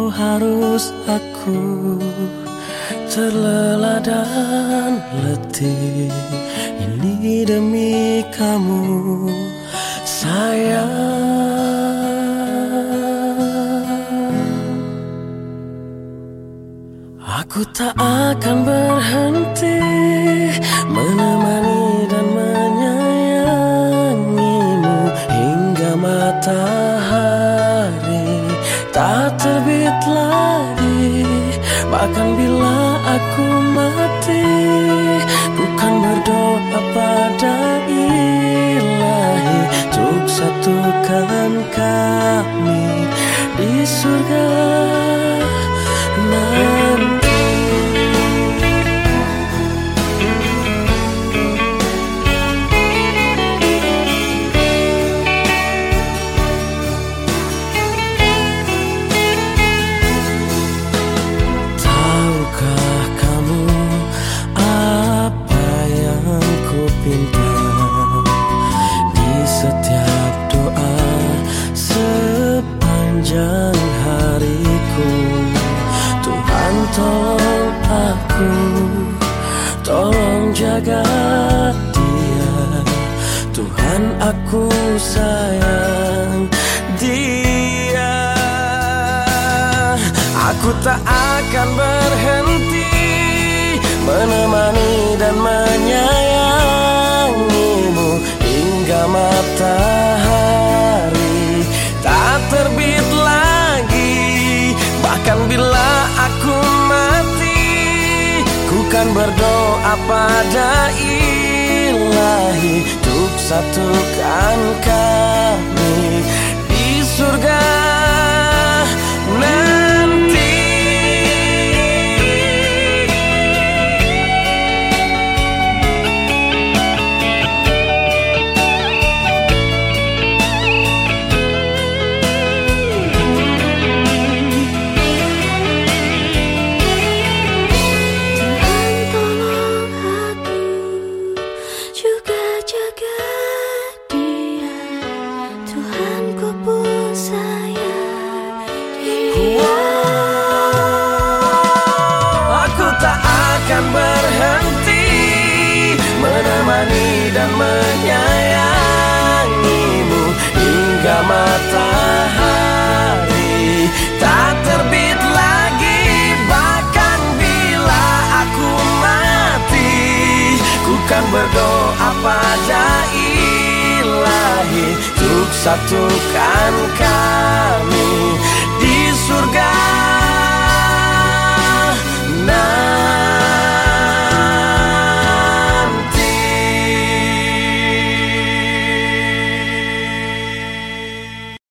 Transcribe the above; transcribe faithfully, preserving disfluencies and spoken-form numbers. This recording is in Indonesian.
Walau harus aku terlelap dan letih, ini demi kamu sayang. Aku tak akan berhenti menemani dan menyayangimu hingga matahari tak terbit lagi. Bahkan bila aku mati, bukan berdoa pada Ilahi untuk satukan kami di surga nanti. Di setiap doa sepanjang hariku, Tuhan tolong aku, tolong jaga dia. Tuhan, aku sayang dia. Aku tak akan berhenti menemani dan menyayangimu hingga matahari tak terbit lagi. Bahkan bila aku mati, ku kan berdoa pada Ilahi untuk satukan kami di surga nanti. Akan berhenti menemani dan menyayangimu hingga matahari tak terbit lagi. Bahkan bila aku mati, ku kan berdoa pada Ilahi untuk satukan kami di surga.